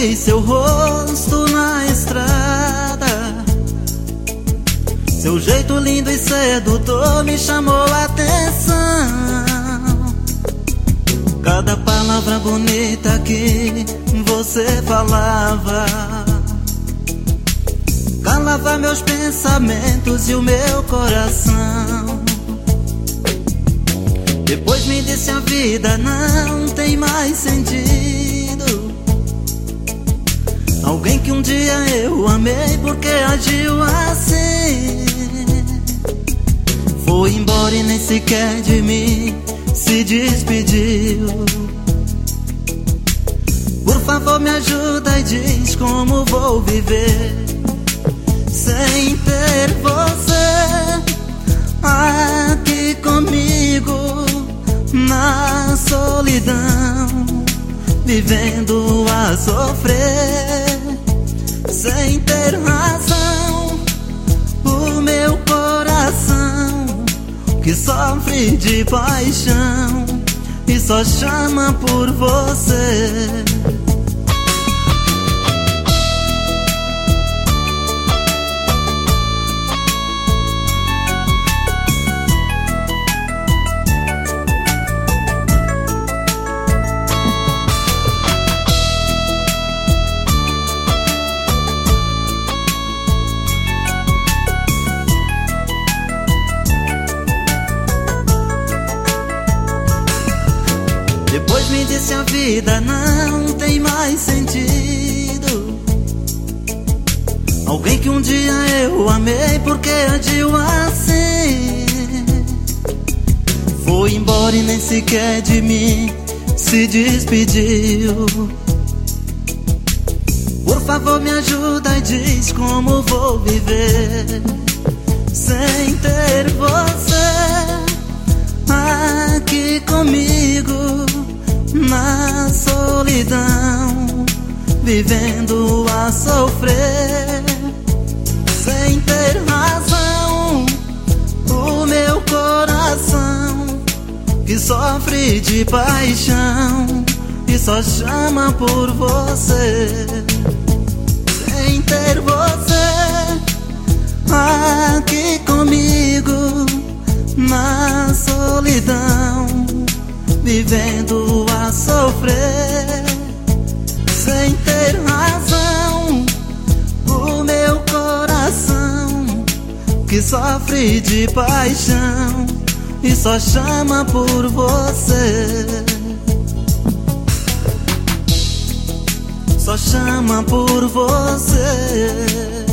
vi seu rosto na estrada. Seu jeito lindo e sedutor me chamou a atenção. Cada palavra bonita que você falava calava meus pensamentos e o meu coração. Depois me disse a vida não tem mais sentido. Alguém que um dia eu amei porque agiu assim foi embora e nem sequer de mim se despediu. Por favor me ajuda e diz como vou viver sem ter você aqui comigo na solidão, vivendo a sofrer sem ter razão. O meu coração que sofre de paixão e só chama por você. Depois me disse a vida não tem mais sentido. Alguém que um dia eu amei porque agiu assim foi embora e nem sequer de mim se despediu. Por favor me ajuda e diz como vou viver sem ter você aqui comigo na solidão, vivendo a sofrer sem ter razão. O meu coração que sofre de paixão e só chama por você. Sem ter você aqui comigo na solidão, vivendo a sofrer sem ter razão. O meu coração que sofre de paixão e só chama por você. Só chama por você.